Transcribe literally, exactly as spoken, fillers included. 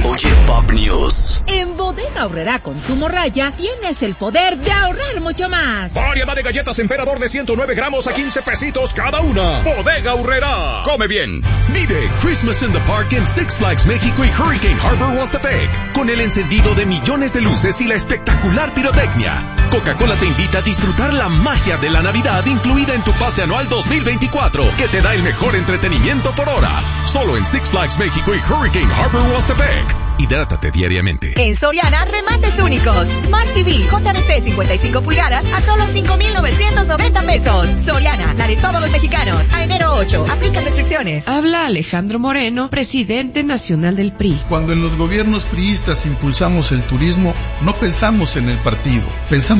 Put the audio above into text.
Oye Pop News. En Bodega Aurrerá Consumo Raya tienes el poder de ahorrar mucho más. Variedad de galletas Emperador de ciento nueve gramos a quince pesitos cada una. Bodega Aurrerá. Come bien. Vive Christmas in the Park en Six Flags México y Hurricane Harbor Huastepec, con el encendido de millones de luces y la espectacular pirotecnia. Coca-Cola te invita a disfrutar la magia de la Navidad incluida en tu pase anual dos mil veinticuatro, que te da el mejor entretenimiento por hora. Solo en Six Flags México y Hurricane Harbor Huastepec. Hidrátate diariamente. En Soriana, remates únicos. Smart T V J D C cincuenta y cinco pulgadas a solo cinco mil novecientos noventa pesos. Soriana, la de todos los mexicanos. A enero ocho, aplican restricciones. Habla Alejandro Moreno, presidente nacional del P R I. Cuando en los gobiernos priistas impulsamos el turismo, no pensamos en el partido, pensamos